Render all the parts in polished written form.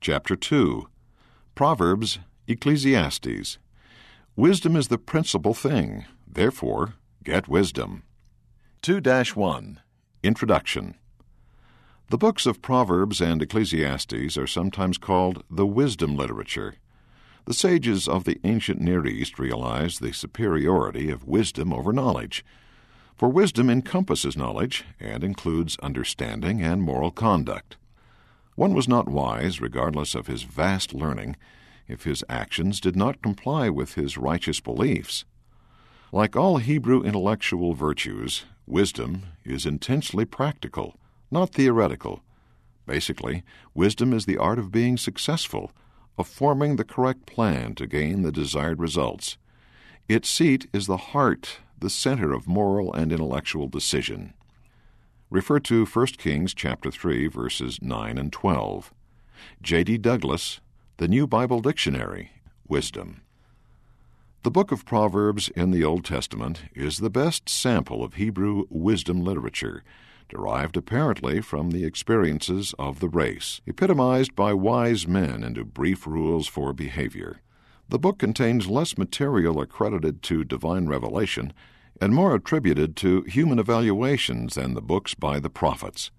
Chapter 2, Proverbs, Ecclesiastes. Wisdom is the principal thing, therefore get wisdom. 2-1, Introduction. The books of Proverbs and Ecclesiastes are sometimes called the wisdom literature. The sages of the ancient Near East realized the superiority of wisdom over knowledge. For wisdom encompasses knowledge and includes understanding and moral conduct. One was not wise, regardless of his vast learning, if his actions did not comply with his righteous beliefs. Like all Hebrew intellectual virtues, wisdom is intensely practical, not theoretical. Basically, wisdom is the art of being successful, of forming the correct plan to gain the desired results. Its seat is the heart, the center of moral and intellectual decision. Refer to 1 Kings chapter 3, verses 9 and 12. J.D. Douglas, The New Bible Dictionary, Wisdom. The book of Proverbs in the Old Testament is the best sample of Hebrew wisdom literature, derived apparently from the experiences of the race, epitomized by wise men into brief rules for behavior. The book contains less material accredited to divine revelation and more attributed to human evaluations than the books by the prophets.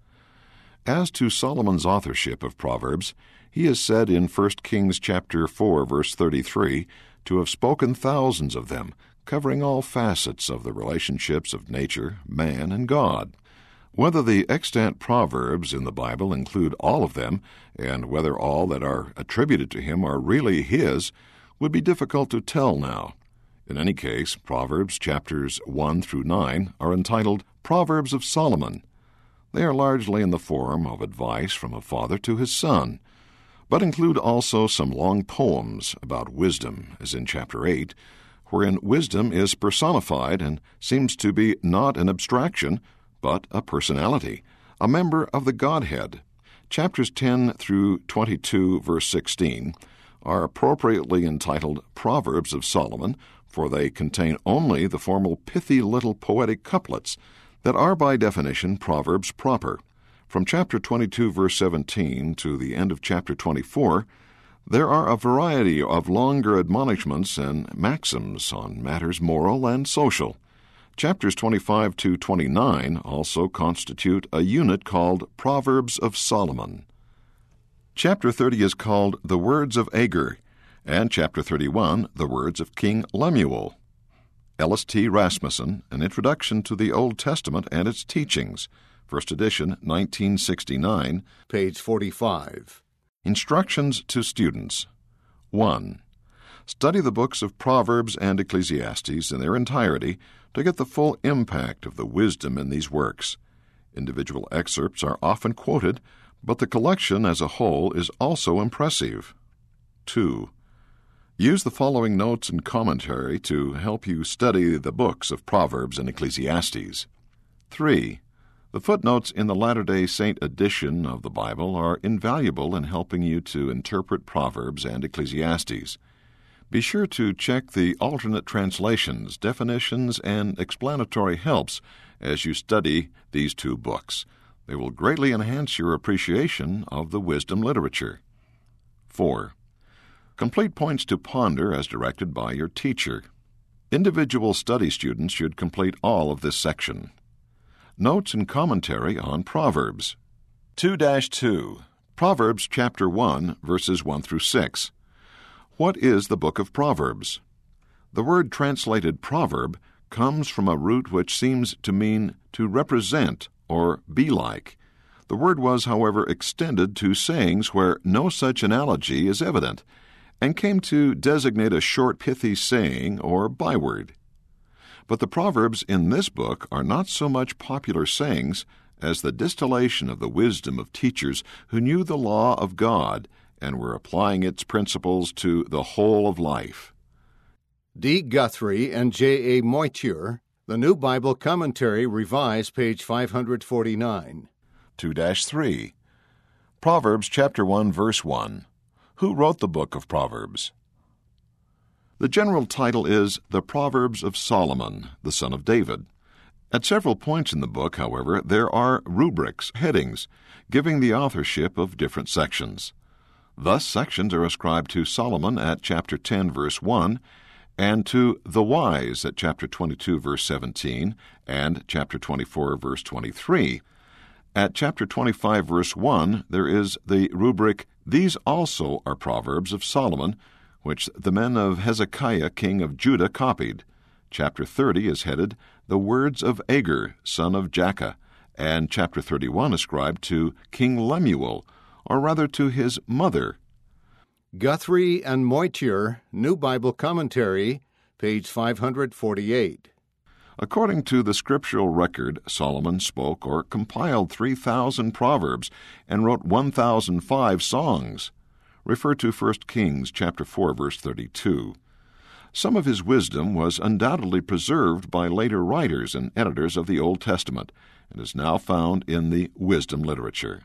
As to Solomon's authorship of Proverbs, he is said in 1 Kings chapter 4, verse 33, to have spoken thousands of them, covering all facets of the relationships of nature, man, and God. Whether the extant proverbs in the Bible include all of them, and whether all that are attributed to him are really his, would be difficult to tell now. In any case, Proverbs chapters 1 through 9 are entitled Proverbs of Solomon. They are largely in the form of advice from a father to his son, but include also some long poems about wisdom, as in chapter 8, wherein wisdom is personified and seems to be not an abstraction, but a personality, a member of the Godhead. Chapters 10 through 22, verse 16, are appropriately entitled Proverbs of Solomon, for they contain only the formal pithy little poetic couplets that are by definition proverbs proper. From chapter 22, verse 17 to the end of chapter 24, there are a variety of longer admonishments and maxims on matters moral and social. Chapters 25 to 29 also constitute a unit called Proverbs of Solomon. Chapter 30 is called The Words of Agur, and Chapter 31, The Words of King Lemuel. Ellis T. Rasmussen, An Introduction to the Old Testament and Its Teachings, First edition, 1969, page 45. Instructions to Students. 1. Study the books of Proverbs and Ecclesiastes in their entirety to get the full impact of the wisdom in these works. Individual excerpts are often quoted, but the collection as a whole is also impressive. 2. Use the following notes and commentary to help you study the books of Proverbs and Ecclesiastes. 3. The footnotes in the Latter-day Saint edition of the Bible are invaluable in helping you to interpret Proverbs and Ecclesiastes. Be sure to check the alternate translations, definitions, and explanatory helps as you study these two books. They will greatly enhance your appreciation of the wisdom literature. 4. Complete points to ponder as directed by your teacher. Individual study students should complete all of this section. Notes and commentary on Proverbs. 2-2. Proverbs chapter 1, verses 1 through 6. What is the book of Proverbs? The word translated proverb comes from a root which seems to mean to represent or be like. The word was, however, extended to sayings where no such analogy is evident, and came to designate a short pithy saying or byword. But the Proverbs in this book are not so much popular sayings as the distillation of the wisdom of teachers who knew the law of God and were applying its principles to the whole of life. D. Guthrie and J. A. Moitier, The New Bible Commentary, Revised, page 549. 2-3. Proverbs chapter 1, verse 1. Who wrote the book of Proverbs? The general title is The Proverbs of Solomon, the son of David. At several points in the book, however, there are rubrics, headings, giving the authorship of different sections. Thus, sections are ascribed to Solomon at chapter 10, verse 1, and to the wise at chapter 22, verse 17, and chapter 24, verse 23. At chapter 25, verse 1, there is the rubric, "These also are proverbs of Solomon, which the men of Hezekiah king of Judah copied." Chapter 30 is headed, "The words of Agur, son of Jakeh," and chapter 31 ascribed to King Lemuel, or rather to his mother. Guthrie and Moitier, New Bible Commentary, page 548. According to the scriptural record, Solomon spoke or compiled 3,000 proverbs and wrote 1,005 songs. Refer to 1 Kings chapter 4, verse 32. Some of his wisdom was undoubtedly preserved by later writers and editors of the Old Testament and is now found in the wisdom literature.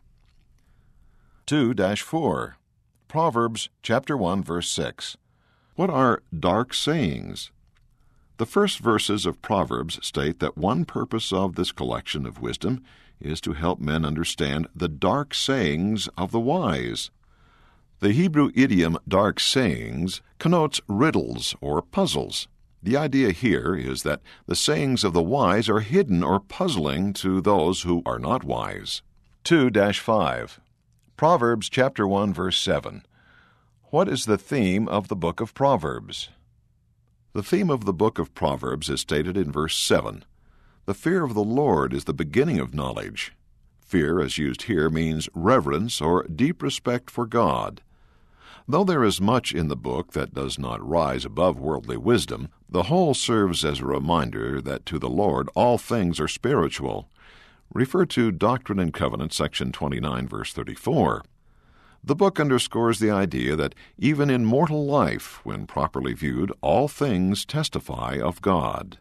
2-4. Proverbs chapter 1, verse 6. What are dark sayings? The first verses of Proverbs state that one purpose of this collection of wisdom is to help men understand the dark sayings of the wise. The Hebrew idiom dark sayings connotes riddles or puzzles. The idea here is that the sayings of the wise are hidden or puzzling to those who are not wise. 2-5. Proverbs chapter 1, verse 7. What is the theme of the book of Proverbs? The theme of the book of Proverbs is stated in verse 7. The fear of the Lord is the beginning of knowledge. Fear, as used here, means reverence or deep respect for God. Though there is much in the book that does not rise above worldly wisdom, the whole serves as a reminder that to the Lord all things are spiritual. Refer to Doctrine and Covenants, section 29, verse 34. The book underscores the idea that even in mortal life, when properly viewed, all things testify of God.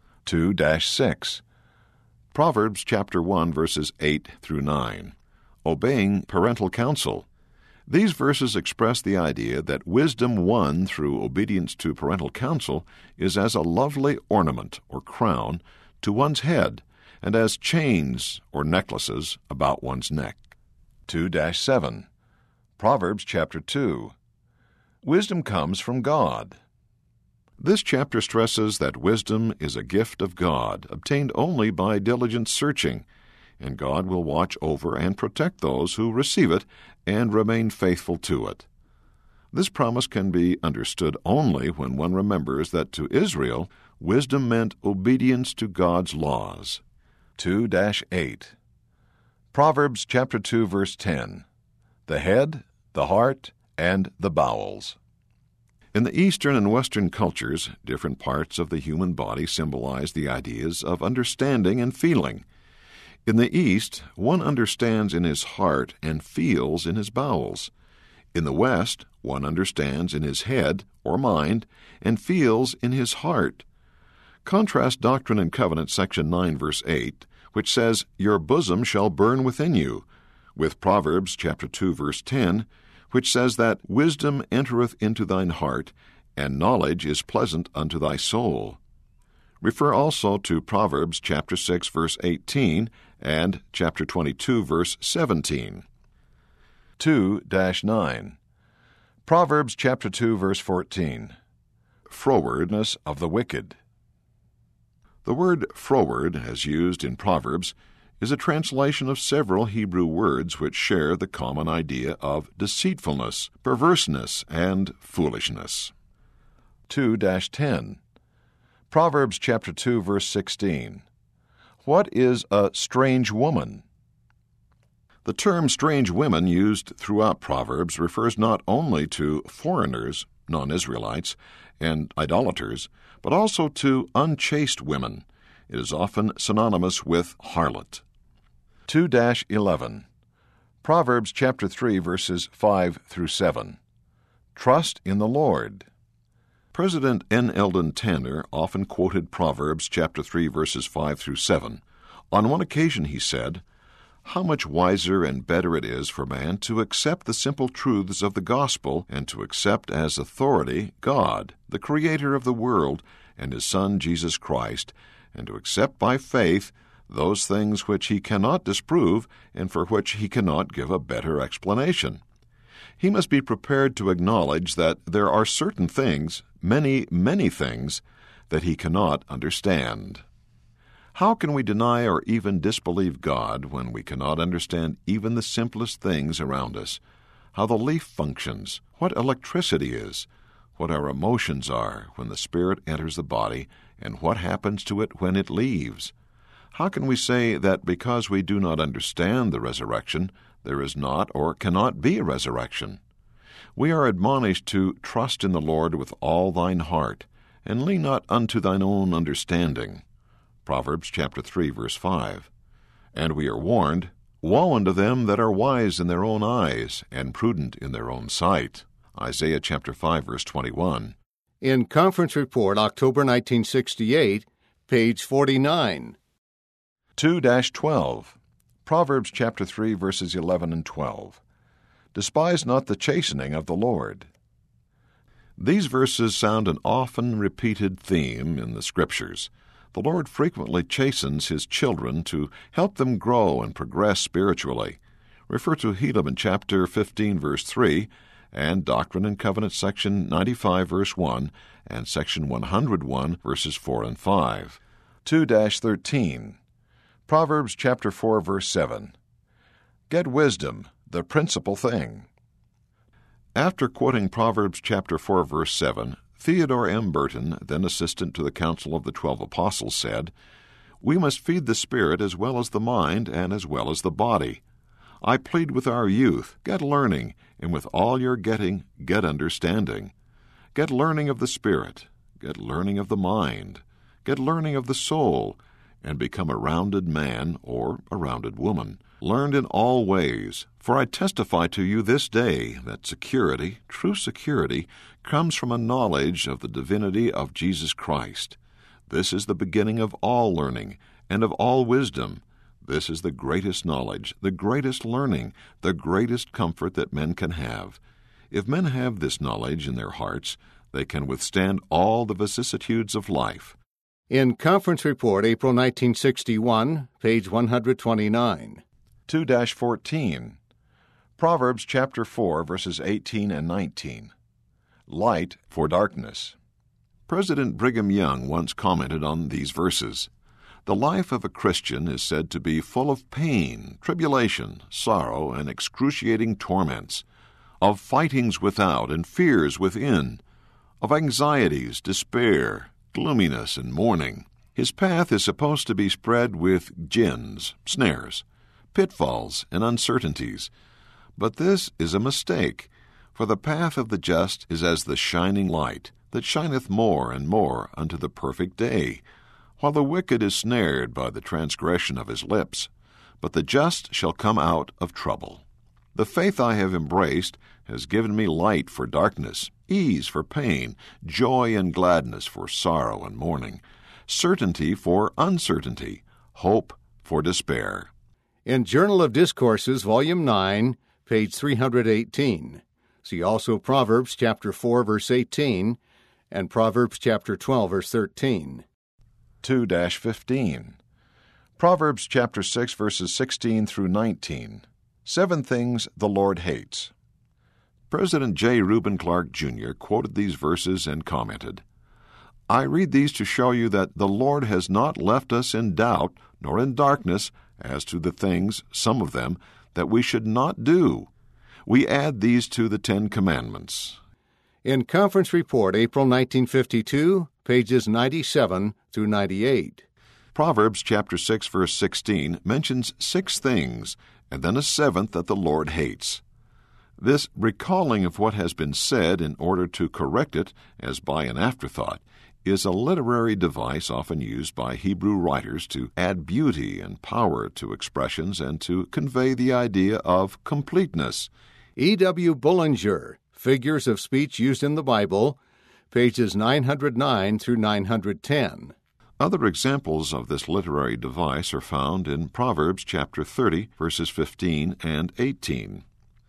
2-6. Proverbs chapter 1, verses 8 through 9. Obeying parental counsel. These verses express the idea that wisdom won through obedience to parental counsel is as a lovely ornament or crown to one's head and as chains or necklaces about one's neck. 2-7. Proverbs chapter 2. Wisdom comes from God. This chapter stresses that wisdom is a gift of God, obtained only by diligent searching, and God will watch over and protect those who receive it and remain faithful to it. This promise can be understood only when one remembers that to Israel, wisdom meant obedience to God's laws. 2-8. Proverbs chapter 2, verse 10. The head, the heart, and the bowels. In the Eastern and Western cultures, different parts of the human body symbolize the ideas of understanding and feeling. In the East, one understands in his heart and feels in his bowels. In the West, one understands in his head or mind and feels in his heart. Contrast Doctrine and Covenants, section 9, verse 8, which says, "Your bosom shall burn within you," with Proverbs chapter 2, verse 10, which says that wisdom entereth into thine heart, and knowledge is pleasant unto thy soul. Refer also to Proverbs chapter 6, verse 18, and chapter 22, verse 17. 2-9. Proverbs chapter 2, verse 14. Frowardness of the wicked. The word froward, as used in Proverbs, is a translation of several Hebrew words which share the common idea of deceitfulness, perverseness, and foolishness. 2-10. Proverbs chapter 2, verse 16. What is a strange woman? The term strange women used throughout Proverbs refers not only to foreigners, non-Israelites, and idolaters, but also to unchaste women. It is often synonymous with harlot. 2-11. Proverbs chapter 3, verses 5 through 7. Trust in the Lord. President N. Eldon Tanner often quoted Proverbs chapter 3, verses 5 through 7. On one occasion he said, "How much wiser and better it is for man to accept the simple truths of the gospel and to accept as authority God, the Creator of the world, and His Son Jesus Christ, and to accept by faith those things which he cannot disprove and for which he cannot give a better explanation. He must be prepared to acknowledge that there are certain things, many, many things, that he cannot understand. How can we deny or even disbelieve God when we cannot understand even the simplest things around us? How the leaf functions, what electricity is, what our emotions are when the spirit enters the body, and what happens to it when it leaves? How can we say that because we do not understand the resurrection, there is not or cannot be a resurrection? We are admonished to trust in the Lord with all thine heart, and lean not unto thine own understanding. Proverbs chapter 3, verse 5. And we are warned, Woe unto them that are wise in their own eyes, and prudent in their own sight. Isaiah chapter 5, verse 21. In Conference Report, October 1968, page 49. 2-12. Proverbs chapter 3, verses 11 and 12. Despise not the chastening of the Lord. These verses sound an often repeated theme in the Scriptures. The Lord frequently chastens His children to help them grow and progress spiritually. Refer to Helaman chapter 15, verse 3, and Doctrine and Covenants section 95, verse 1, and section 101, verses 4 and 5. 2-13. Proverbs chapter 4, verse 7. Get wisdom, the principal thing. After quoting Proverbs chapter 4, verse 7, Theodore M. Burton, then assistant to the Council of the 12 Apostles, said, We must feed the spirit as well as the mind and as well as the body. I plead with our youth, get learning, and with all your getting, get understanding. Get learning of the spirit, get learning of the mind, get learning of the soul, and become a rounded man or a rounded woman, learned in all ways. For I testify to you this day that security, true security, comes from a knowledge of the divinity of Jesus Christ. This is the beginning of all learning and of all wisdom. This is the greatest knowledge, the greatest learning, the greatest comfort that men can have. If men have this knowledge in their hearts, they can withstand all the vicissitudes of life. In Conference Report, April 1961, page 129. 2-14. Proverbs chapter 4, verses 18 and 19. Light for darkness. President Brigham Young once commented on these verses. The life of a Christian is said to be full of pain, tribulation, sorrow, and excruciating torments, of fightings without and fears within, of anxieties, despair, gloominess, and mourning. His path is supposed to be spread with gins, snares, pitfalls, and uncertainties. But this is a mistake, for the path of the just is as the shining light, that shineth more and more unto the perfect day, while the wicked is snared by the transgression of his lips. But the just shall come out of trouble. The faith I have embraced has given me light for darkness, ease for pain, joy and gladness for sorrow and mourning, certainty for uncertainty, hope for despair. In Journal of Discourses, Volume 9, page 318. See also Proverbs chapter 4, verse 18, and Proverbs chapter 12, verse 13. 2-15. Proverbs chapter 6, verses 16 through 19. 7 things the Lord hates. President J. Reuben Clark, Jr. quoted these verses and commented, I read these to show you that the Lord has not left us in doubt nor in darkness as to the things, some of them, that we should not do. We add these to the 10 Commandments. In Conference Report, April 1952, pages 97 through 98. Proverbs chapter 6, verse 16 mentions 6 things, and then a 7th that the Lord hates. This recalling of what has been said in order to correct it as by an afterthought is a literary device often used by Hebrew writers to add beauty and power to expressions and to convey the idea of completeness. E.W. Bullinger, Figures of Speech Used in the Bible, pages 909 through 910. Other examples of this literary device are found in Proverbs chapter 30, verses 15 and 18.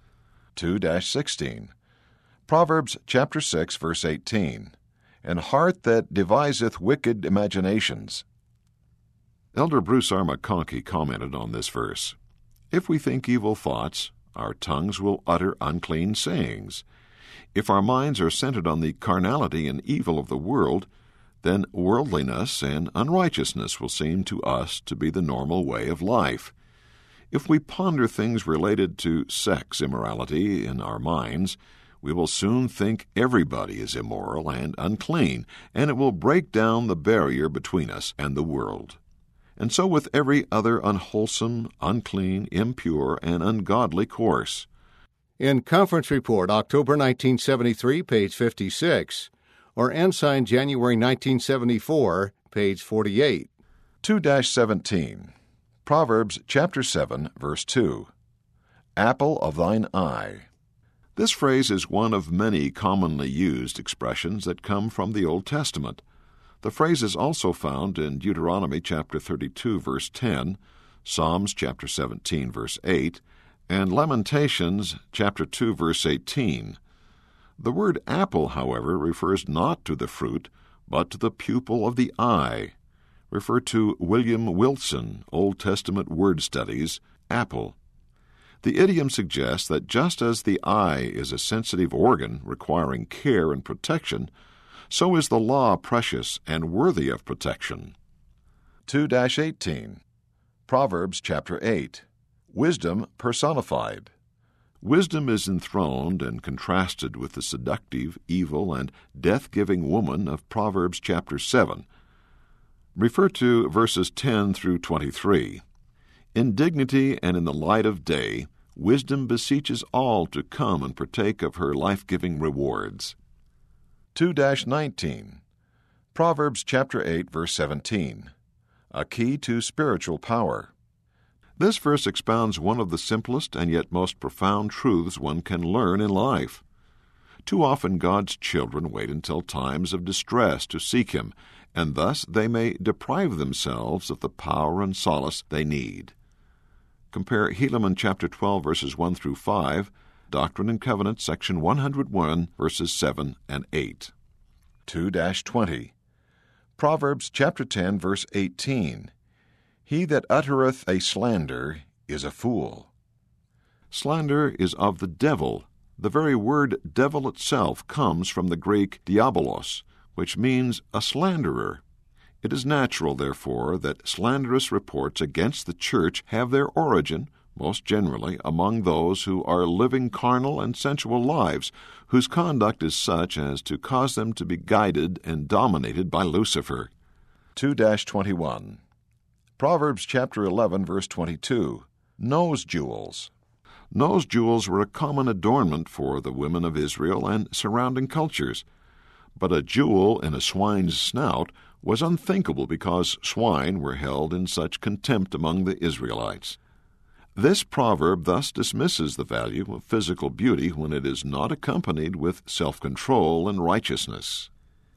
2-16. Proverbs chapter 6, verse 18. An heart that deviseth wicked imaginations. Elder Bruce R. McConkie commented on this verse. If we think evil thoughts, our tongues will utter unclean sayings. If our minds are centered on the carnality and evil of the world, then worldliness and unrighteousness will seem to us to be the normal way of life. If we ponder things related to sex immorality in our minds, we will soon think everybody is immoral and unclean, and it will break down the barrier between us and the world. And so with every other unwholesome, unclean, impure, and ungodly course. In Conference Report, October 1973, page 56, or Ensign, January 1974, page 48. 2-17. Proverbs chapter 7, verse 2. Apple of thine eye. This phrase is one of many commonly used expressions that come from the Old Testament. The phrase is also found in Deuteronomy chapter 32, verse 10, Psalms chapter 17, verse 8, and Lamentations chapter 2, verse 18. The word apple, however, refers not to the fruit, but to the pupil of the eye. Refer to William Wilson, Old Testament Word Studies, apple. The idiom suggests that just as the eye is a sensitive organ requiring care and protection, so is the law precious and worthy of protection. 2-18. Proverbs chapter 8. Wisdom personified. Wisdom is enthroned and contrasted with the seductive, evil, and death-giving woman of Proverbs chapter 7. Refer to verses 10 through 23. In dignity and in the light of day, wisdom beseeches all to come and partake of her life-giving rewards. 2-19. Proverbs chapter 8, verse 17. A key to spiritual power. This verse expounds one of the simplest and yet most profound truths one can learn in life. Too often God's children wait until times of distress to seek Him, and thus they may deprive themselves of the power and solace they need. Compare Helaman chapter 12, verses 1 through 5, Doctrine and Covenants, section 101, verses 7 and 8. 2-20. Proverbs chapter 10, verse 18. He that uttereth a slander is a fool. Slander is of the devil. The very word devil itself comes from the Greek diabolos, which means a slanderer. It is natural, therefore, that slanderous reports against the church have their origin, most generally, among those who are living carnal and sensual lives, whose conduct is such as to cause them to be guided and dominated by Lucifer. 2-21. Proverbs chapter 11, verse 22. Nose jewels. Nose jewels were a common adornment for the women of Israel and surrounding cultures. But a jewel in a swine's snout was unthinkable because swine were held in such contempt among the Israelites. This proverb thus dismisses the value of physical beauty when it is not accompanied with self-control and righteousness.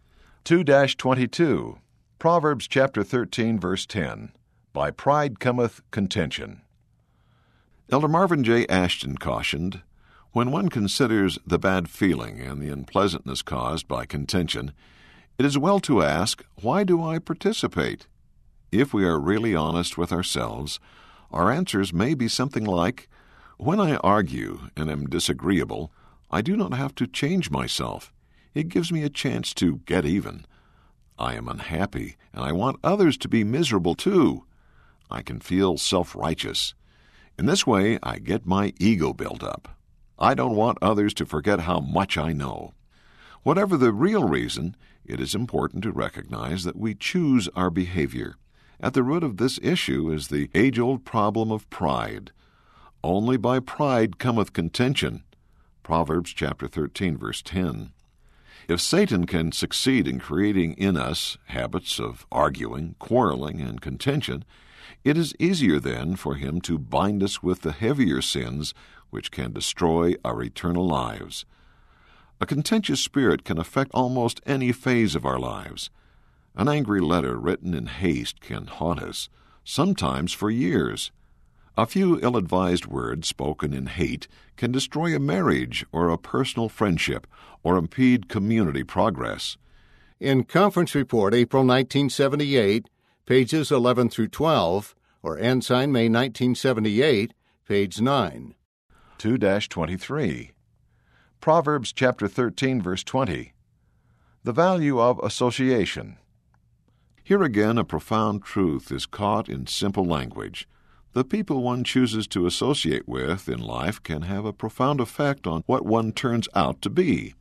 2-22. Proverbs chapter 13, verse 10. By pride cometh contention. Elder Marvin J. Ashton cautioned, when one considers the bad feeling and the unpleasantness caused by contention, it is well to ask, why do I participate? If we are really honest with ourselves, our answers may be something like, when I argue and am disagreeable, I do not have to change myself. It gives me a chance to get even. I am unhappy, and I want others to be miserable too. I can feel self-righteous. In this way, I get my ego built up. I don't want others to forget how much I know. Whatever the real reason, it is important to recognize that we choose our behavior. At the root of this issue is the age-old problem of pride. Only by pride cometh contention. Proverbs chapter 13, verse 10. If Satan can succeed in creating in us habits of arguing, quarreling, and contention, it is easier then for him to bind us with the heavier sins which can destroy our eternal lives. A contentious spirit can affect almost any phase of our lives. An angry letter written in haste can haunt us, sometimes for years. A few ill-advised words spoken in hate can destroy a marriage or a personal friendship or impede community progress. In Conference Report, April 1978, pages 11 through 12, or Ensign, May 1978, page 9. 2-23. Proverbs chapter 13, verse 20. The value of association. Here again a profound truth is caught in simple language. The people one chooses to associate with in life can have a profound effect on what one turns out to be.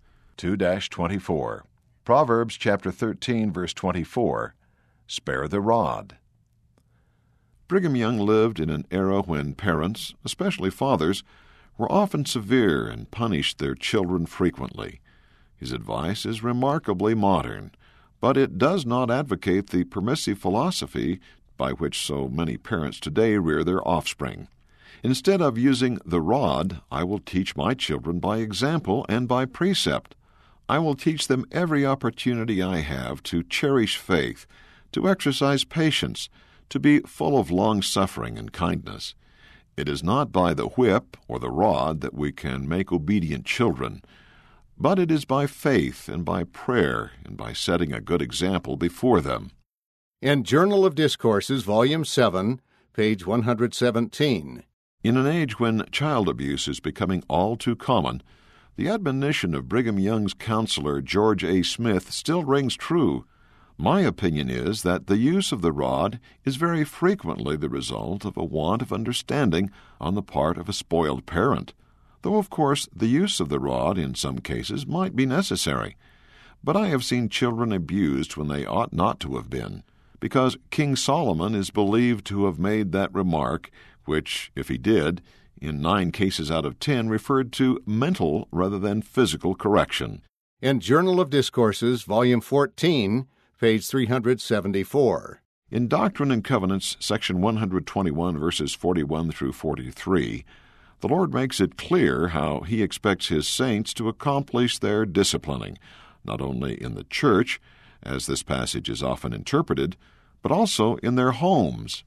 2-24. Proverbs chapter 13, verse 24. Spare the rod. Brigham Young lived in an era when parents, especially fathers, were often severe and punished their children frequently. His advice is remarkably modern, but it does not advocate the permissive philosophy by which so many parents today rear their offspring. Instead of using the rod, I will teach my children by example and by precept. I will teach them every opportunity I have to cherish faith, to exercise patience, to be full of long-suffering and kindness. It is not by the whip or the rod that we can make obedient children, but it is by faith and by prayer and by setting a good example before them. In Journal of Discourses, Volume 7, page 117. In an age when child abuse is becoming all too common, the admonition of Brigham Young's counselor George A. Smith still rings true. My opinion is that the use of the rod is very frequently the result of a want of understanding on the part of a spoiled parent, though of course the use of the rod in some cases might be necessary. But I have seen children abused when they ought not to have been, because King Solomon is believed to have made that remark, which, if he did, in 9 cases out of 10 referred to mental rather than physical correction. In Journal of Discourses, Volume 14, page 374. In Doctrine and Covenants, section 121, verses 41 through 43, the Lord makes it clear how He expects His saints to accomplish their disciplining, not only in the church, as this passage is often interpreted, but also in their homes.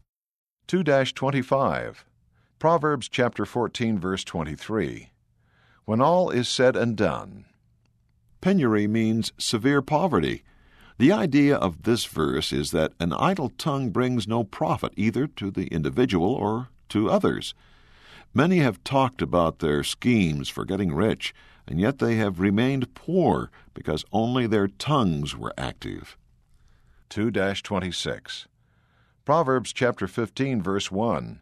2-25. Proverbs chapter 14, verse 23. When all is said and done. Penury means severe poverty. The idea of this verse is that an idle tongue brings no profit either to the individual or to others. Many have talked about their schemes for getting rich, and yet they have remained poor because only their tongues were active. 2-26. Proverbs chapter 15, verse 1.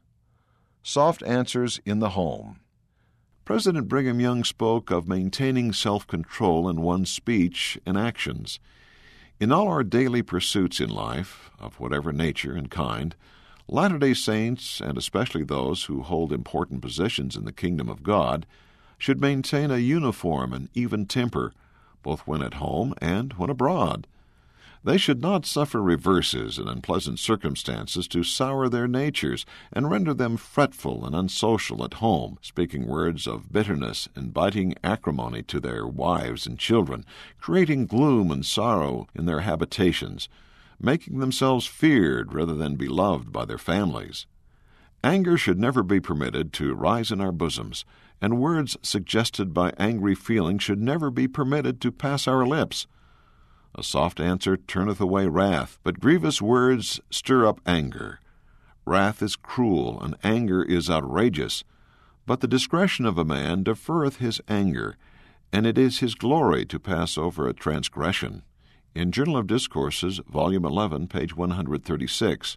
Soft answers in the home. President Brigham Young spoke of maintaining self-control in one's speech and actions. In all our daily pursuits in life, of whatever nature and kind, Latter-day Saints, and especially those who hold important positions in the kingdom of God, should maintain a uniform and even temper, both when at home and when abroad. They should not suffer reverses and unpleasant circumstances to sour their natures and render them fretful and unsocial at home, speaking words of bitterness and biting acrimony to their wives and children, creating gloom and sorrow in their habitations, making themselves feared rather than beloved by their families. Anger should never be permitted to rise in our bosoms, and words suggested by angry feeling should never be permitted to pass our lips. A soft answer turneth away wrath, but grievous words stir up anger. Wrath is cruel, and anger is outrageous. But the discretion of a man deferreth his anger, and it is his glory to pass over a transgression. In Journal of Discourses, Volume 11, page 136.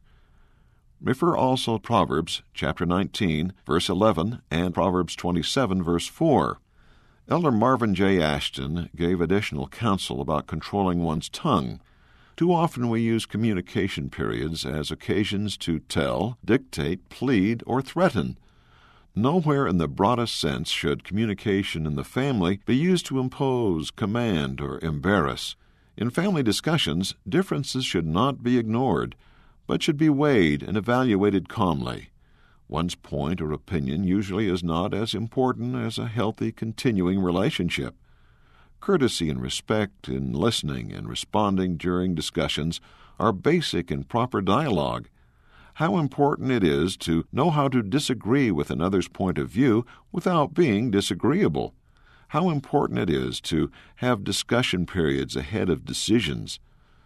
Refer also Proverbs chapter 19, verse 11, and Proverbs 27, verse 4. Elder Marvin J. Ashton gave additional counsel about controlling one's tongue. Too often we use communication periods as occasions to tell, dictate, plead, or threaten. Nowhere in the broadest sense should communication in the family be used to impose, command, or embarrass. In family discussions, differences should not be ignored, but should be weighed and evaluated calmly. One's point or opinion usually is not as important as a healthy, continuing relationship. Courtesy and respect in listening and responding during discussions are basic in proper dialogue. How important it is to know how to disagree with another's point of view without being disagreeable. How important it is to have discussion periods ahead of decisions.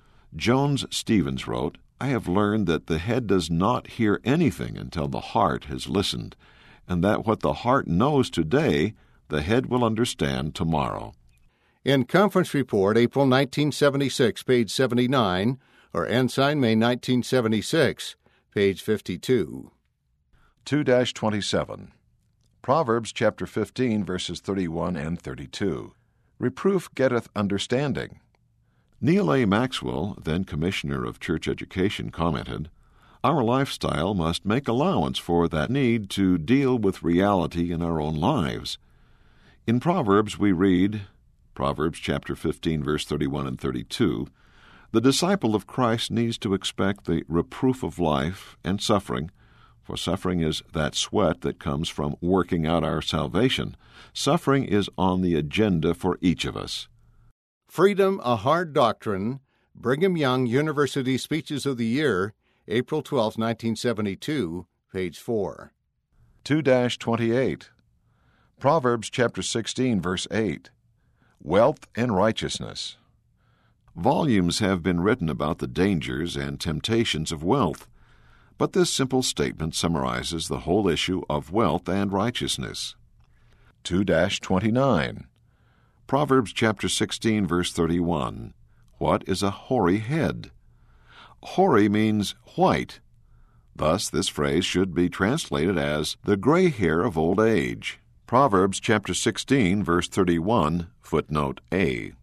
Jones Stevens wrote, "I have learned that the head does not hear anything until the heart has listened, and that what the heart knows today, the head will understand tomorrow. In Conference Report, April 1976, page 79, or Ensign, May 1976, page 52. 2-27. Proverbs chapter 15, verses 31 and 32. Reproof getteth understanding. Neil A. Maxwell, then Commissioner of Church Education, commented, "Our lifestyle must make allowance for that need to deal with reality in our own lives." In Proverbs we read, Proverbs chapter 15, verse 31 and 32, "The disciple of Christ needs to expect the reproof of life and suffering, for suffering is that sweat that comes from working out our salvation. Suffering is on the agenda for each of us." Freedom, a Hard Doctrine, Brigham Young University Speeches of the Year, April 12, 1972, page 4. 2-28. Proverbs chapter 16, verse 8. Wealth and righteousness. Volumes have been written about the dangers and temptations of wealth, but this simple statement summarizes the whole issue of wealth and righteousness. 2-29. Proverbs chapter 16, verse 31. What is a hoary head? Hoary means white. Thus, this phrase should be translated as the gray hair of old age. Proverbs chapter 16, verse 31, footnote A.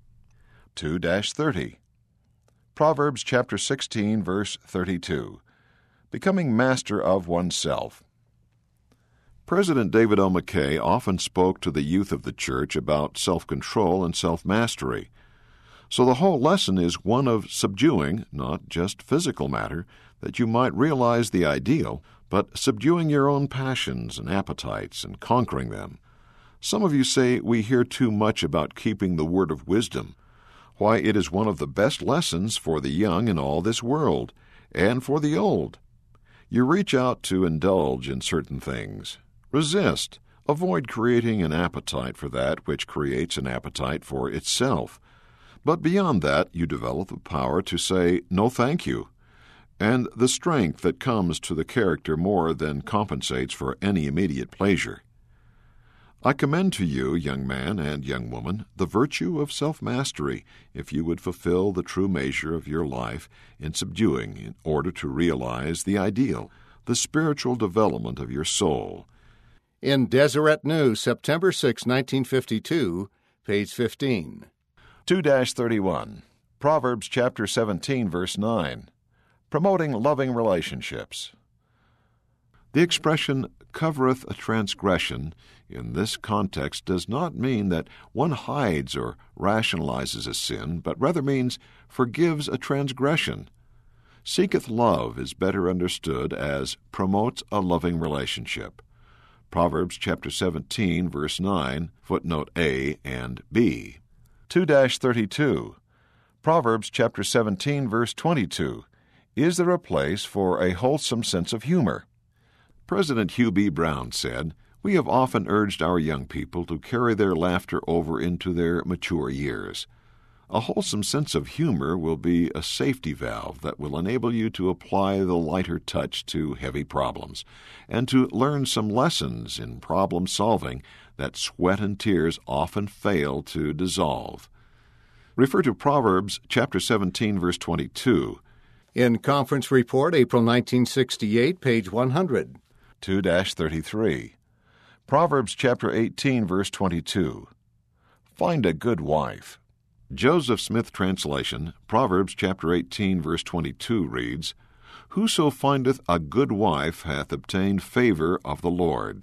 2-30. Proverbs chapter 16, verse 32. Becoming master of oneself. President David O. McKay often spoke to the youth of the church about self-control and self-mastery. So the whole lesson is one of subduing, not just physical matter, that you might realize the ideal, but subduing your own passions and appetites and conquering them. Some of you say we hear too much about keeping the word of wisdom. Why, it is one of the best lessons for the young in all this world, and for the old. You reach out to indulge in certain things. Resist. Avoid creating an appetite for that which creates an appetite for itself. But beyond that, you develop the power to say, "No, thank you," and the strength that comes to the character more than compensates for any immediate pleasure. I commend to you, young man and young woman, the virtue of self-mastery, if you would fulfill the true measure of your life in subduing in order to realize the ideal, the spiritual development of your soul. In Deseret News, September 6, 1952, page 15. 2-31. Proverbs chapter 17, verse 9. Promoting loving relationships. The expression covereth a transgression in this context does not mean that one hides or rationalizes a sin, but rather means forgives a transgression. Seeketh love is better understood as promotes a loving relationship. Proverbs chapter 17, verse 9, footnote A and B. 2-32. Proverbs chapter 17, verse 22. Is there a place for a wholesome sense of humor? President Hugh B. Brown said, "We have often urged our young people to carry their laughter over into their mature years. A wholesome sense of humor will be a safety valve that will enable you to apply the lighter touch to heavy problems, and to learn some lessons in problem-solving that sweat and tears often fail to dissolve." Refer to Proverbs chapter 17, verse 22. In Conference Report, April 1968, page 100. 2-33. Proverbs chapter 18, verse 22. Find a good wife. Joseph Smith translation, Proverbs chapter 18, verse 22 reads, "Whoso findeth a good wife hath obtained favor of the Lord."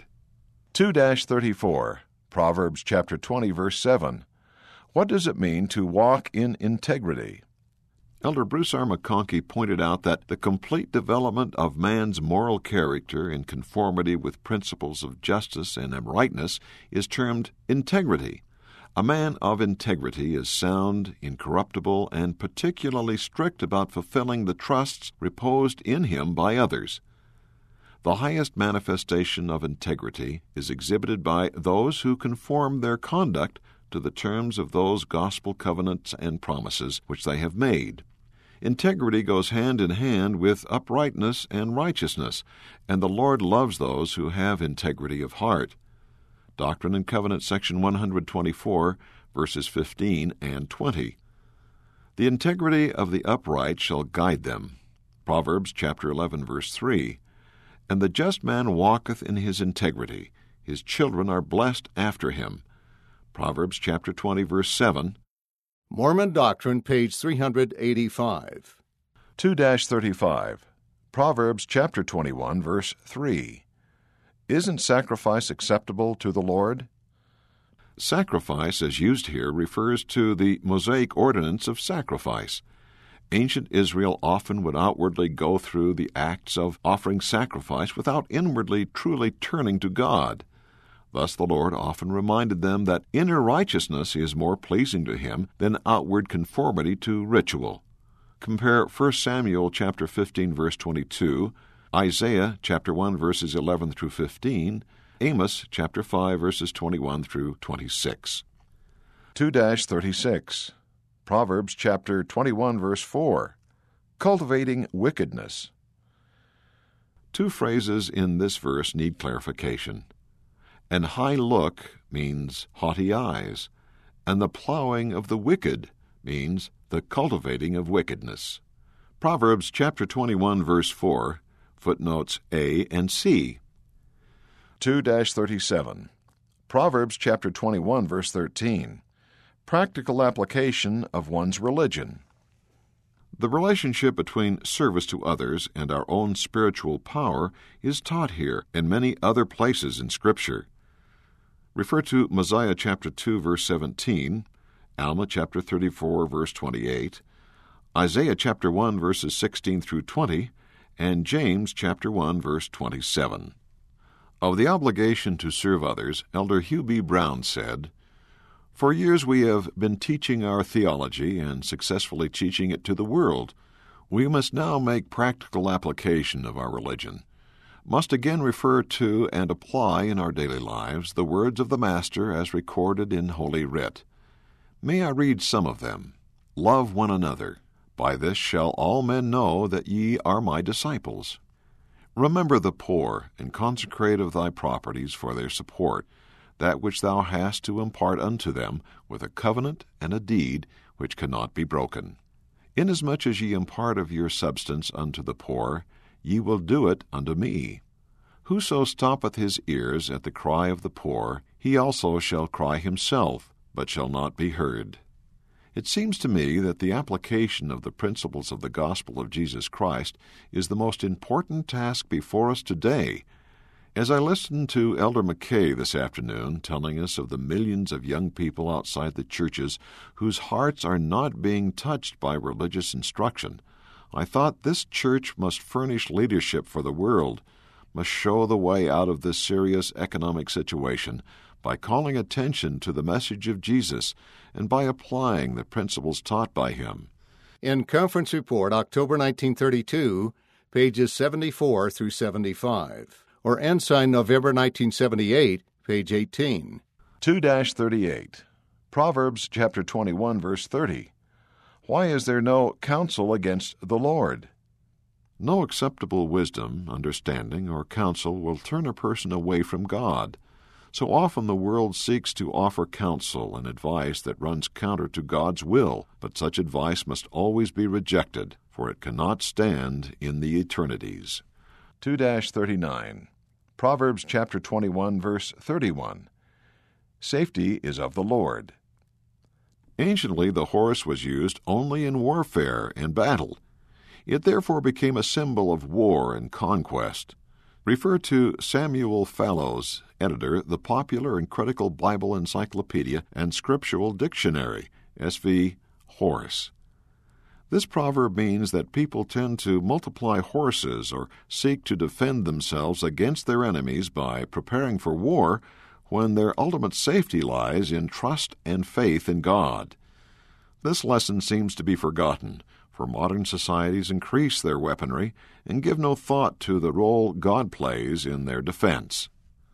2-34. Proverbs chapter 20, verse 7. What does it mean to walk in integrity? Elder Bruce R. McConkie pointed out that the complete development of man's moral character in conformity with principles of justice and uprightness is termed integrity. A man of integrity is sound, incorruptible, and particularly strict about fulfilling the trusts reposed in him by others. The highest manifestation of integrity is exhibited by those who conform their conduct to the terms of those gospel covenants and promises which they have made. Integrity goes hand in hand with uprightness and righteousness, and the Lord loves those who have integrity of heart. Doctrine and Covenants, section 124, verses 15 and 20. The integrity of the upright shall guide them. Proverbs chapter 11, verse 3. And the just man walketh in his integrity. His children are blessed after him. Proverbs chapter 20, verse 7. Mormon Doctrine, page 385. 2-35. Proverbs chapter 21, verse 3. Isn't sacrifice acceptable to the Lord? Sacrifice, as used here, refers to the Mosaic ordinance of sacrifice. Ancient Israel often would outwardly go through the acts of offering sacrifice without inwardly truly turning to God. Thus the Lord often reminded them that inner righteousness is more pleasing to Him than outward conformity to ritual. Compare 1 Samuel chapter 15, verse 22, Isaiah chapter 1, verses 11 through 15, Amos chapter 5, verses 21 through 26. 2-36. Proverbs chapter 21, verse 4. Cultivating wickedness. Two phrases in this verse need clarification. An high look means haughty eyes, and the plowing of the wicked means the cultivating of wickedness. Proverbs chapter 21, verse 4, footnotes A and C. 2-37. Proverbs chapter 21, verse 13. Practical application of one's religion. The relationship between service to others and our own spiritual power is taught here and many other places in Scripture. Refer to Mosiah chapter 2, verse 17, Alma chapter 34, verse 28, Isaiah chapter 1, verses 16 through 20, and James chapter 1, verse 27. Of the obligation to serve others, Elder Hugh B. Brown said, "For years we have been teaching our theology and successfully teaching it to the world. We must now make practical application of our religion, must again refer to and apply in our daily lives the words of the Master as recorded in Holy Writ. May I read some of them? Love one another. By this shall all men know that ye are my disciples. Remember the poor, and consecrate of thy properties for their support, that which thou hast to impart unto them, with a covenant and a deed which cannot be broken. Inasmuch as ye impart of your substance unto the poor, ye will do it unto me. Whoso stoppeth his ears at the cry of the poor, he also shall cry himself, but shall not be heard." It seems to me that the application of the principles of the gospel of Jesus Christ is the most important task before us today. As I listened to Elder McKay this afternoon telling us of the millions of young people outside the churches whose hearts are not being touched by religious instruction, I thought this church must furnish leadership for the world, must show the way out of this serious economic situation by calling attention to the message of Jesus and by applying the principles taught by him. In Conference Report, October 1932, pages 74 through 75. Or Ensign, November 1978, page 18. 2-38. Proverbs chapter 21, verse 30. Why is there no counsel against the Lord? No acceptable wisdom, understanding, or counsel will turn a person away from God. So often the world seeks to offer counsel and advice that runs counter to God's will, but such advice must always be rejected, for it cannot stand in the eternities. 2-39. Proverbs chapter 21, verse 31. Safety is of the Lord. Anciently, the horse was used only in warfare and battle. It therefore became a symbol of war and conquest. Refer to Samuel Fallows, editor, The Popular and Critical Bible Encyclopedia and Scriptural Dictionary, S.V. Horse. This proverb means that people tend to multiply horses or seek to defend themselves against their enemies by preparing for war when their ultimate safety lies in trust and faith in God. This lesson seems to be forgotten, for modern societies increase their weaponry and give no thought to the role God plays in their defense.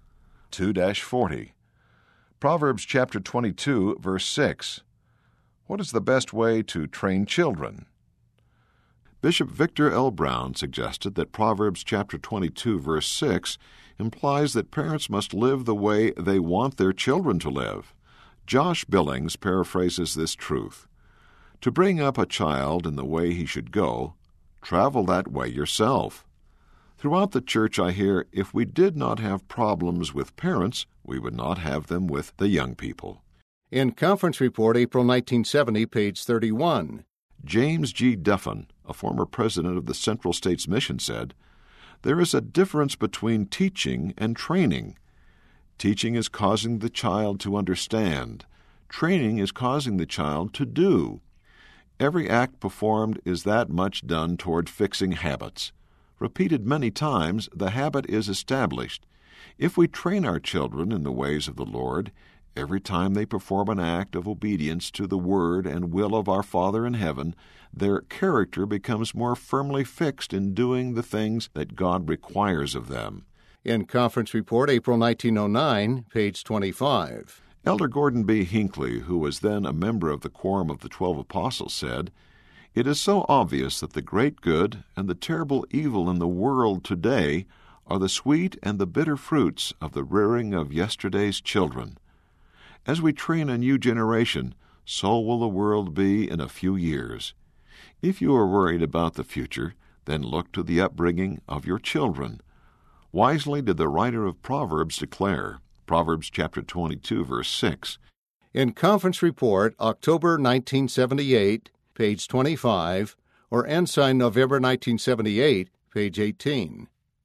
2-40. Proverbs chapter 22, verse 6. What is the best way to train children? Bishop Victor L. Brown suggested that Proverbs chapter 22, verse 6 implies that parents must live the way they want their children to live. Josh Billings paraphrases this truth. To bring up a child in the way he should go, travel that way yourself. Throughout the church I hear, if we did not have problems with parents, we would not have them with the young people. In Conference Report, April 1970, page 31. James G. Duffin, a former president of the Central States Mission, said, "There is a difference between teaching and training. Teaching is causing the child to understand. Training is causing the child to do. Every act performed is that much done toward fixing habits. Repeated many times, the habit is established. If we train our children in the ways of the Lord, every time they perform an act of obedience to the word and will of our Father in heaven, their character becomes more firmly fixed in doing the things that God requires of them." In Conference Report, April 1909, page 25. Elder Gordon B. Hinckley, who was then a member of the Quorum of the 12 Apostles, said, "It is so obvious that the great good and the terrible evil in the world today are the sweet and the bitter fruits of the rearing of yesterday's children. As we train a new generation, so will the world be in a few years. If you are worried about the future, then look to the upbringing of your children. Wisely did the writer of Proverbs declare, Proverbs chapter 22, verse 6. In Conference Report, October 1978, page 25, or Ensign, November 1978, page 18.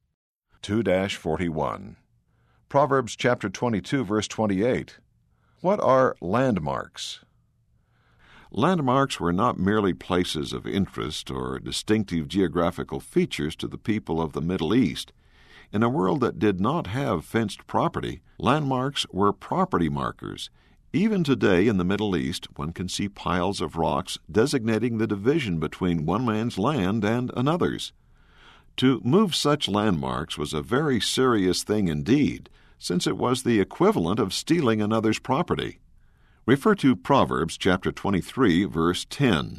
2-41. Proverbs chapter 22, verse 28. What are landmarks? Landmarks were not merely places of interest or distinctive geographical features to the people of the Middle East. In a world that did not have fenced property, landmarks were property markers. Even today in the Middle East, one can see piles of rocks designating the division between one man's land and another's. To move such landmarks was a very serious thing indeed, since it was the equivalent of stealing another's property. Refer to Proverbs chapter 23, verse 10.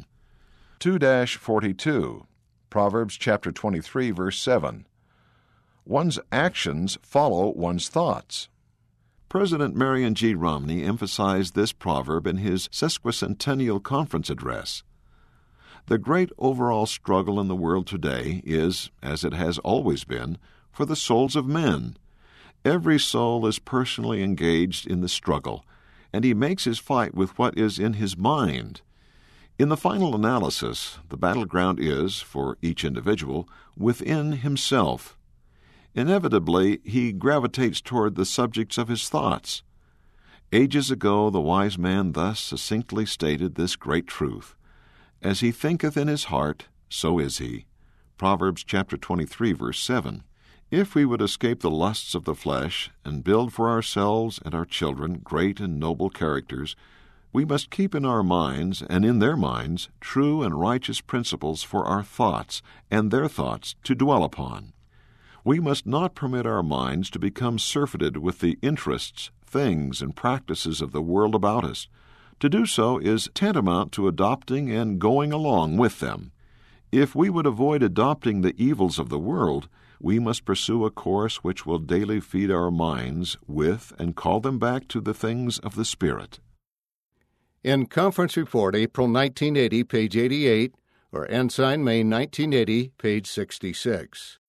2-42. Proverbs chapter 23, verse 7. One's actions follow one's thoughts. President Marion G. Romney emphasized this proverb in his sesquicentennial conference address. The great overall struggle in the world today is, as it has always been, for the souls of men. Every soul is personally engaged in the struggle, and he makes his fight with what is in his mind. In the final analysis, the battleground is, for each individual, within himself. Inevitably, he gravitates toward the subjects of his thoughts. Ages ago, the wise man thus succinctly stated this great truth: "As he thinketh in his heart, so is he." Proverbs chapter 23, verse 7. If we would escape the lusts of the flesh and build for ourselves and our children great and noble characters, we must keep in our minds and in their minds true and righteous principles for our thoughts and their thoughts to dwell upon. We must not permit our minds to become surfeited with the interests, things, and practices of the world about us. To do so is tantamount to adopting and going along with them. If we would avoid adopting the evils of the world, we must pursue a course which will daily feed our minds with and call them back to the things of the Spirit. In Conference Report, April 1980, page 88, or Ensign, May 1980, page 66.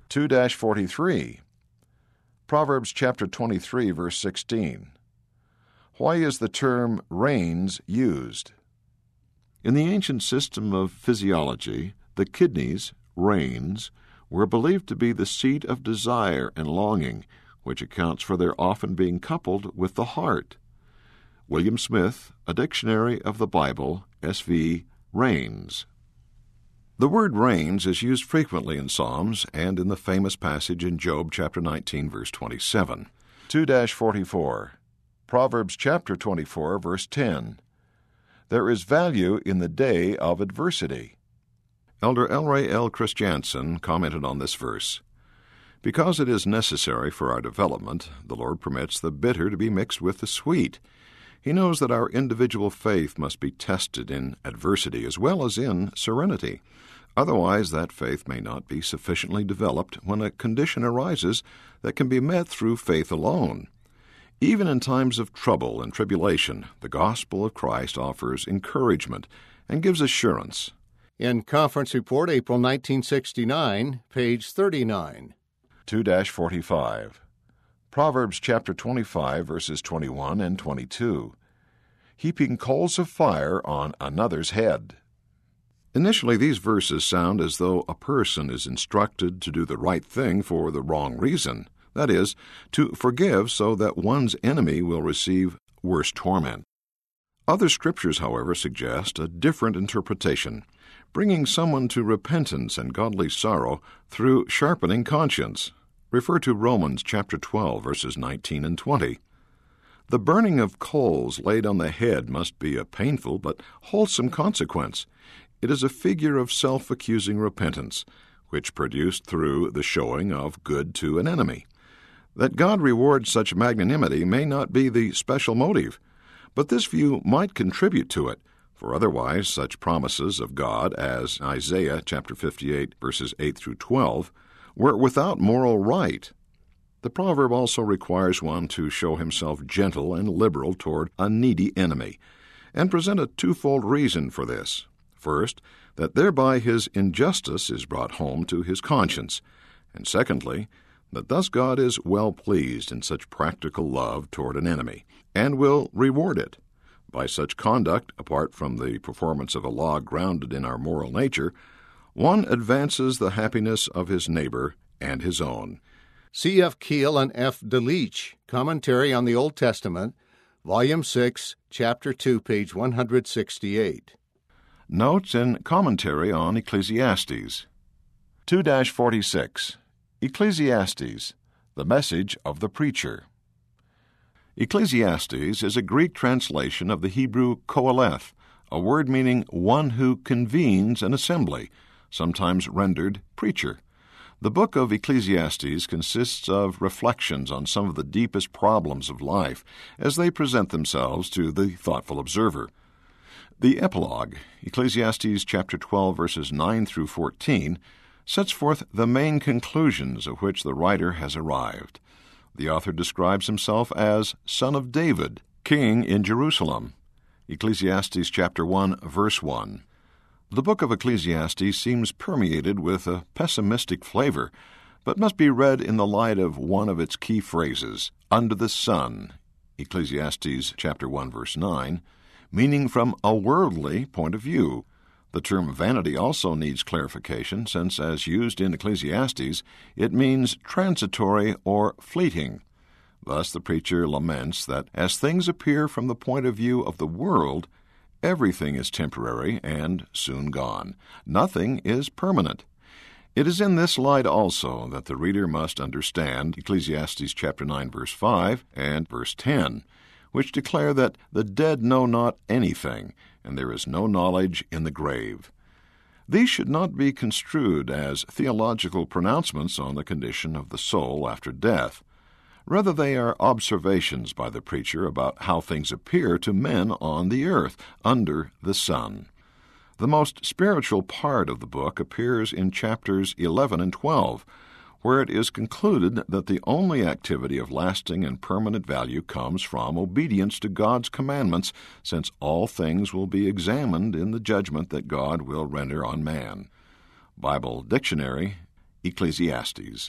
2-43. Proverbs chapter 23, verse 16. Why is the term reins used? In the ancient system of physiology, the kidneys, reins, were believed to be the seat of desire and longing, which accounts for their often being coupled with the heart. William Smith, A Dictionary of the Bible, S.V., Reins. The word reins is used frequently in Psalms and in the famous passage in Job chapter 19, verse 27. 2-44. Proverbs chapter 24, verse 10. There is value in the day of adversity. Elder Elray L. Christiansen commented on this verse. Because it is necessary for our development, the Lord permits the bitter to be mixed with the sweet. He knows that our individual faith must be tested in adversity as well as in serenity. Otherwise, that faith may not be sufficiently developed when a condition arises that can be met through faith alone. Even in times of trouble and tribulation, the gospel of Christ offers encouragement and gives assurance. In Conference Report, April 1969, page 39. 2-45. Proverbs chapter 25, verses 21 and 22. Heaping coals of fire on another's head. Initially, these verses sound as though a person is instructed to do the right thing for the wrong reason, that is, to forgive so that one's enemy will receive worse torment. Other scriptures, however, suggest a different interpretation, bringing someone to repentance and godly sorrow through sharpening conscience. Refer to Romans chapter 12, verses 19 and 20. The burning of coals laid on the head must be a painful but wholesome consequence. It is a figure of self-accusing repentance, which produced through the showing of good to an enemy. That God rewards such magnanimity may not be the special motive, but this view might contribute to it, for otherwise such promises of God as Isaiah chapter 58, verses 8 through 12, were without moral right. The proverb also requires one to show himself gentle and liberal toward a needy enemy, and present a twofold reason for this. First, that thereby his injustice is brought home to his conscience, and secondly, that thus God is well pleased in such practical love toward an enemy, and will reward it. By such conduct, apart from the performance of a law grounded in our moral nature, one advances the happiness of his neighbor and his own. C.F. Keel and F. DeLeach, Commentary on the Old Testament, Volume 6, Chapter 2, page 168. Notes and Commentary on Ecclesiastes. 2-46. Ecclesiastes, the Message of the Preacher. Ecclesiastes is a Greek translation of the Hebrew koheleth, a word meaning one who convenes an assembly, sometimes rendered preacher. The book of Ecclesiastes consists of reflections on some of the deepest problems of life as they present themselves to the thoughtful observer. The epilogue, Ecclesiastes chapter 12, verses 9 through 14, sets forth the main conclusions of which the writer has arrived. The author describes himself as son of David, king in Jerusalem. Ecclesiastes chapter 1, verse 1. The book of Ecclesiastes seems permeated with a pessimistic flavor, but must be read in the light of one of its key phrases, under the sun, Ecclesiastes chapter 1, verse 9, meaning from a worldly point of view. The term vanity also needs clarification, since as used in Ecclesiastes, it means transitory or fleeting. Thus the preacher laments that as things appear from the point of view of the world, everything is temporary and soon gone. Nothing is permanent. It is in this light also that the reader must understand Ecclesiastes chapter 9, verse 5 and verse 10, which declare that the dead know not anything, and there is no knowledge in the grave. These should not be construed as theological pronouncements on the condition of the soul after death. Rather, they are observations by the preacher about how things appear to men on the earth, under the sun. The most spiritual part of the book appears in chapters 11 and 12, where it is concluded that the only activity of lasting and permanent value comes from obedience to God's commandments, since all things will be examined in the judgment that God will render on man. Bible Dictionary, Ecclesiastes.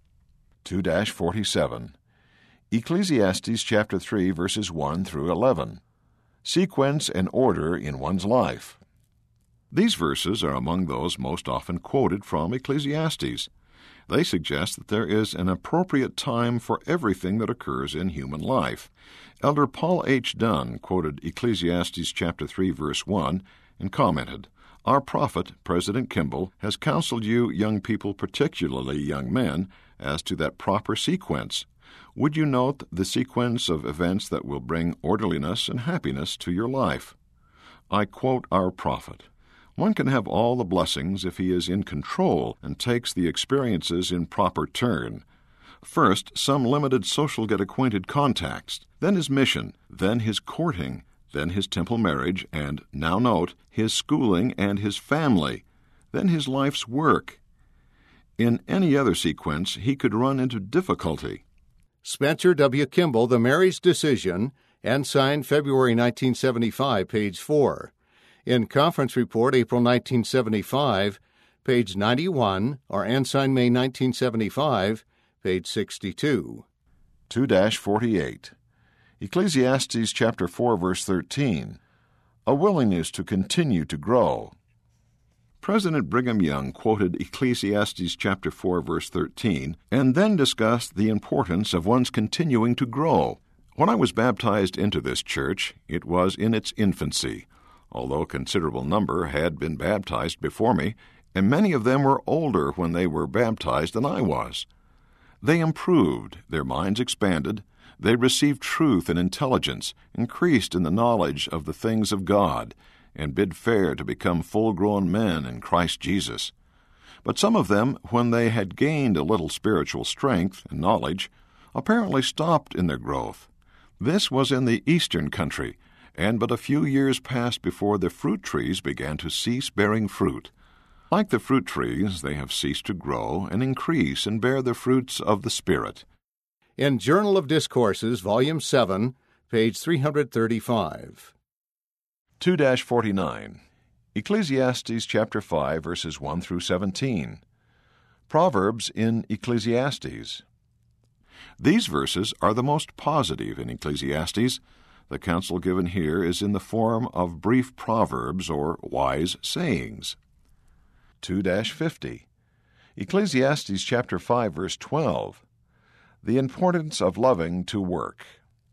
2-47. Ecclesiastes chapter 3, verses 1 through 11. Sequence and order in one's life. These verses are among those most often quoted from Ecclesiastes. They suggest that there is an appropriate time for everything that occurs in human life. Elder Paul H. Dunn quoted Ecclesiastes chapter 3, verse 1, and commented, "Our prophet, President Kimball, has counseled you young people, particularly young men, as to that proper sequence. Would you note the sequence of events that will bring orderliness and happiness to your life?" I quote our prophet. One can have all the blessings if he is in control and takes the experiences in proper turn. First, some limited social get-acquainted contacts, then his mission, then his courting, then his temple marriage, and, now note, his schooling and his family. then his life's work. In any other sequence, he could run into difficulty. Spencer W. Kimball, The Mary's Decision, Ensign, February 1975, page 4. In Conference Report, April 1975, page 91, or Ensign, May 1975, page 62. 2-48. Ecclesiastes chapter 4, verse 13. A willingness to continue to grow. President Brigham Young quoted Ecclesiastes chapter 4, verse 13, and then discussed the importance of one's continuing to grow. When I was baptized into this church, it was in its infancy, although a considerable number had been baptized before me, and many of them were older when they were baptized than I was. They improved, their minds expanded, they received truth and intelligence, increased in the knowledge of the things of God, and bid fair to become full-grown men in Christ Jesus. But some of them, when they had gained a little spiritual strength and knowledge, apparently stopped in their growth. This was in the eastern country, and but a few years passed before the fruit trees began to cease bearing fruit. Like the fruit trees, they have ceased to grow and increase and bear the fruits of the Spirit. In Journal of Discourses, Volume 7, page 335. 2-49. Ecclesiastes chapter 5, verses 1 through 17. Proverbs in Ecclesiastes. These verses are the most positive in Ecclesiastes. The counsel given here is in the form of brief proverbs or wise sayings. 2-50. Ecclesiastes chapter 5, verse 12. The importance of loving to work.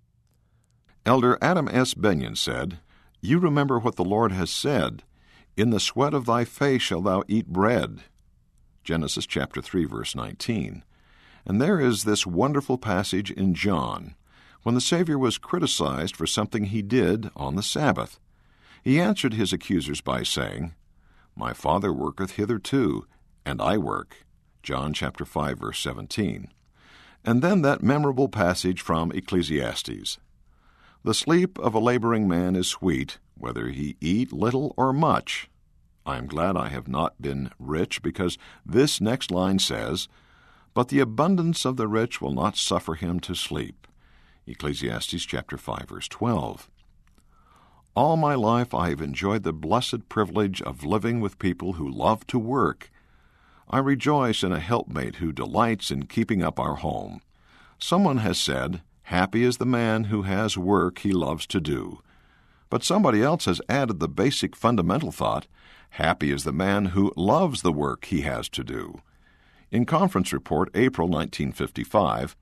Elder Adam S. Benyon said, "You remember what the Lord has said, 'In the sweat of thy face shalt thou eat bread.'" Genesis chapter 3, verse 19. And there is this wonderful passage in John, when the Savior was criticized for something he did on the Sabbath. He answered his accusers by saying, "My Father worketh hitherto, and I work." John chapter 5, verse 17. And then that memorable passage from Ecclesiastes. "The sleep of a laboring man is sweet, whether he eat little or much." I am glad I have not been rich, because this next line says, "But the abundance of the rich will not suffer him to sleep." Ecclesiastes chapter 5, verse 12. All my life I have enjoyed the blessed privilege of living with people who love to work. I rejoice in a helpmate who delights in keeping up our home. Someone has said, "Happy is the man who has work he loves to do." But somebody else has added the basic fundamental thought, "Happy is the man who loves the work he has to do." In Conference Report, April 1955,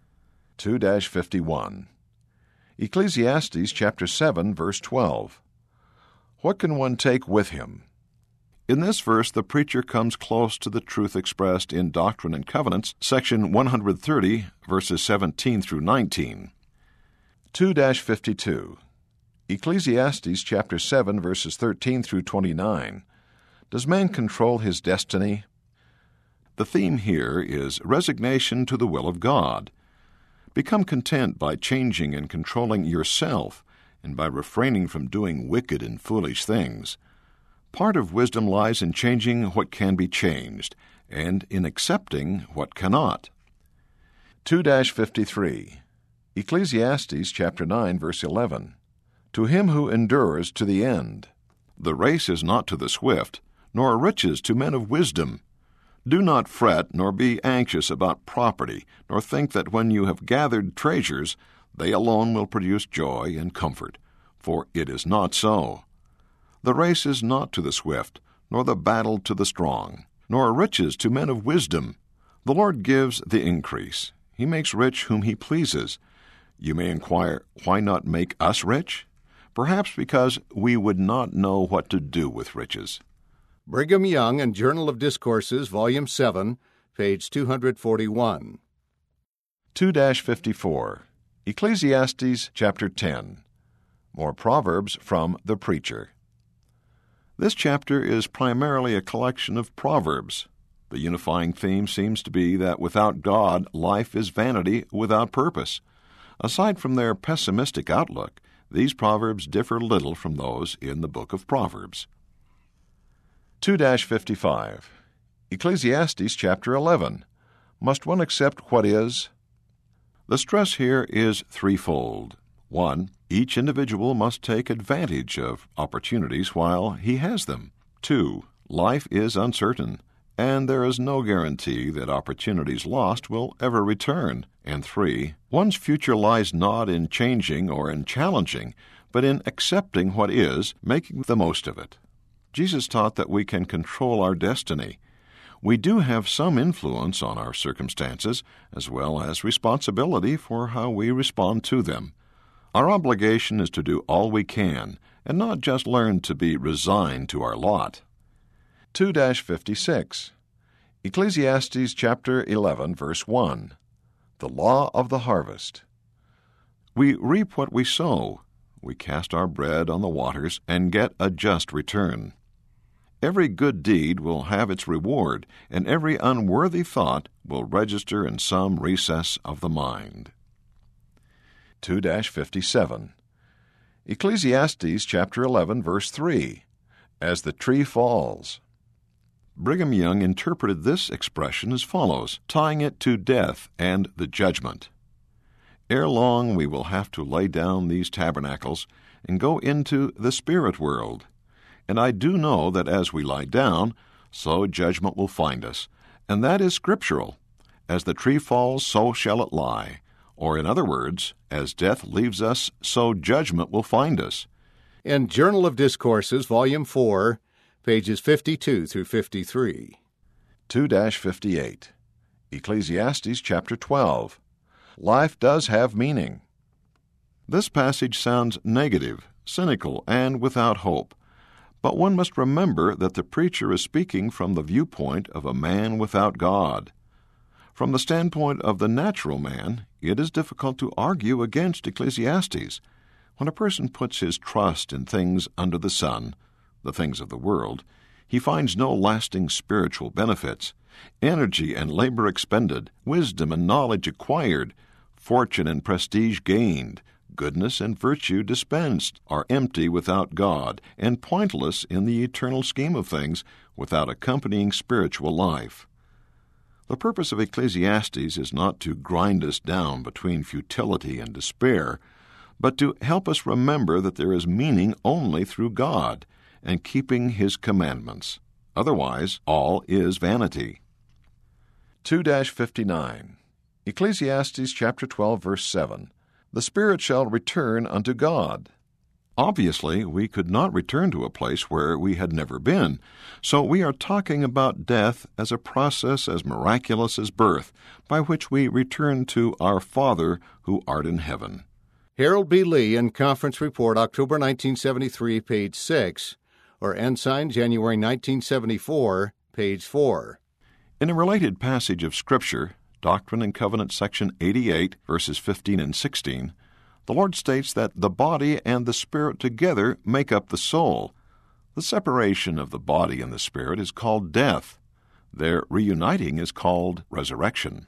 2-51. Ecclesiastes chapter 7, verse 12. What can one take with him? In this verse, the preacher comes close to the truth expressed in Doctrine and Covenants, section 130, verses 17 through 19. 2-52. Ecclesiastes chapter 7, verses 13 through 29. Does man control his destiny? The theme here is resignation to the will of God. Become content by changing and controlling yourself, and by refraining from doing wicked and foolish things. Part of wisdom lies in changing what can be changed, and in accepting what cannot. 2-53. Ecclesiastes chapter 9, verse 11. To him who endures to the end. The race is not to the swift, nor riches to men of wisdom. Do not fret, nor be anxious about property, nor think that when you have gathered treasures, they alone will produce joy and comfort, for it is not so. The race is not to the swift, nor the battle to the strong, nor riches to men of wisdom. The Lord gives the increase. He makes rich whom he pleases. You may inquire, why not make us rich? Perhaps because we would not know what to do with riches. Brigham Young and Journal of Discourses, Volume 7, page 241. 2-54. Ecclesiastes chapter 10. More Proverbs from the Preacher. This chapter is primarily a collection of proverbs. The unifying theme seems to be that without God, life is vanity without purpose. Aside from their pessimistic outlook, these proverbs differ little from those in the book of Proverbs. 2-55. Ecclesiastes chapter 11. Must one accept what is? The stress here is threefold. 1. Each individual must take advantage of opportunities while he has them. 2. Life is uncertain, and there is no guarantee that opportunities lost will ever return. And 3. One's future lies not in changing or in challenging, but in accepting what is, making the most of it. Jesus taught that we can control our destiny. We do have some influence on our circumstances, as well as responsibility for how we respond to them. Our obligation is to do all we can, and not just learn to be resigned to our lot. 2-56. Ecclesiastes chapter 11, verse 1. The law of the harvest. We reap what we sow. We cast our bread on the waters and get a just return. Every good deed will have its reward, and every unworthy thought will register in some recess of the mind. 2-57. Ecclesiastes chapter 11, verse 3. As the tree falls. Brigham Young interpreted this expression as follows, tying it to death and the judgment. Ere long we will have to lay down these tabernacles and go into the spirit world. And I do know that as we lie down, so judgment will find us. And that is scriptural. As the tree falls, so shall it lie. Or in other words, as death leaves us, so judgment will find us. In Journal of Discourses, Volume 4, pages 52 through 53. 2-58. Ecclesiastes chapter 12. Life does have meaning. This passage sounds negative, cynical, and without hope. But one must remember that the preacher is speaking from the viewpoint of a man without God. From the standpoint of the natural man, it is difficult to argue against Ecclesiastes. When a person puts his trust in things under the sun, the things of the world, he finds no lasting spiritual benefits. Energy and labor expended, wisdom and knowledge acquired, fortune and prestige gained, goodness and virtue dispensed are empty without God and pointless in the eternal scheme of things without accompanying spiritual life. The purpose of Ecclesiastes is not to grind us down between futility and despair, but to help us remember that there is meaning only through God and keeping His commandments. Otherwise, all is vanity. 2-59. Ecclesiastes chapter 12, verse 7. The spirit shall return unto God. Obviously, we could not return to a place where we had never been, so we are talking about death as a process as miraculous as birth, by which we return to our Father who art in heaven. Harold B. Lee in Conference Report, October 1973, page 6, or Ensign, January 1974, page 4. In a related passage of Scripture, Doctrine and Covenants, section 88, verses 15 and 16, the Lord states that the body and the spirit together make up the soul. The separation of the body and the spirit is called death. Their reuniting is called resurrection.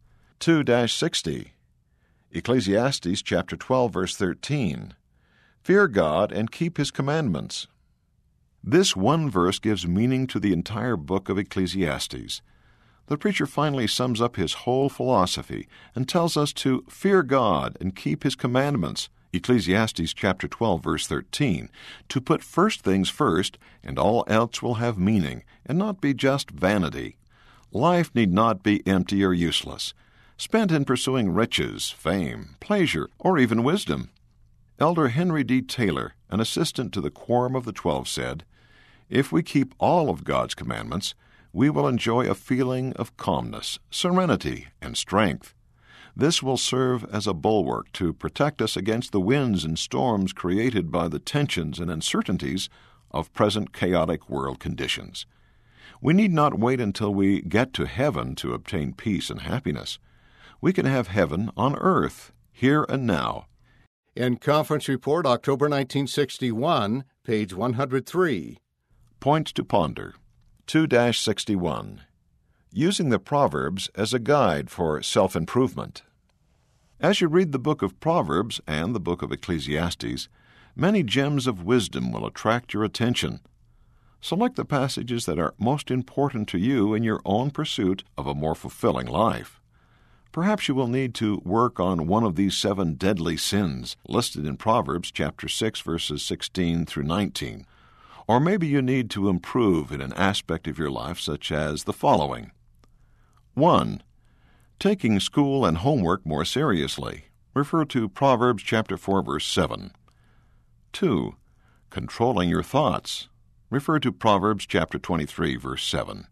2-60. Ecclesiastes chapter 12, verse 13. Fear God and keep His commandments. This one verse gives meaning to the entire book of Ecclesiastes. The preacher finally sums up his whole philosophy and tells us to fear God and keep His commandments, Ecclesiastes chapter 12, verse 13, to put first things first, and all else will have meaning, and not be just vanity. Life need not be empty or useless, spent in pursuing riches, fame, pleasure, or even wisdom. Elder Henry D. Taylor, an assistant to the Quorum of the 12, said, "If we keep all of God's commandments, we will enjoy a feeling of calmness, serenity, and strength. This will serve as a bulwark to protect us against the winds and storms created by the tensions and uncertainties of present chaotic world conditions. We need not wait until we get to heaven to obtain peace and happiness. We can have heaven on earth, here and now." In Conference Report, October 1961, page 103. Points to ponder. 2-61. Using the Proverbs as a guide for self-improvement. As you read the book of Proverbs and the book of Ecclesiastes, many gems of wisdom will attract your attention. Select the passages that are most important to you in your own pursuit of a more fulfilling life. Perhaps you will need to work on one of these 7 deadly sins listed in Proverbs chapter 6, verses 16 through 19. Or maybe you need to improve in an aspect of your life such as the following. 1. Taking school and homework more seriously. Refer to Proverbs chapter 4, verse 7. 2. Controlling your thoughts. Refer to Proverbs chapter 23, verse 7.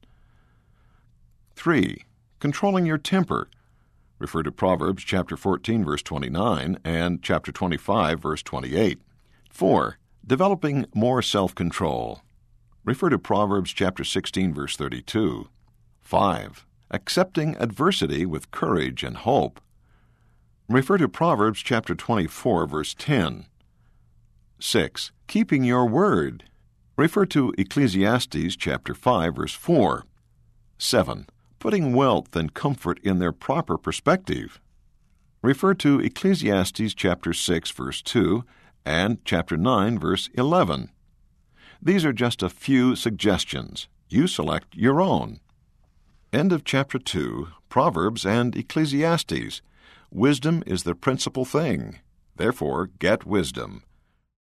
3. Controlling your temper. Refer to Proverbs chapter 14, verse 29, and chapter 25, verse 28. 4. Developing more self-control. Refer to Proverbs chapter 16, verse 32. 5. Accepting adversity with courage and hope. Refer to Proverbs chapter 24, verse 10. 6. Keeping your word. Refer to Ecclesiastes chapter 5, verse 4. 7. Putting wealth and comfort in their proper perspective. Refer to Ecclesiastes chapter 6, verse 2, and chapter 9, verse 11. These are just a few suggestions. You select your own. End of chapter 2, Proverbs and Ecclesiastes. Wisdom is the principal thing. Therefore, get wisdom.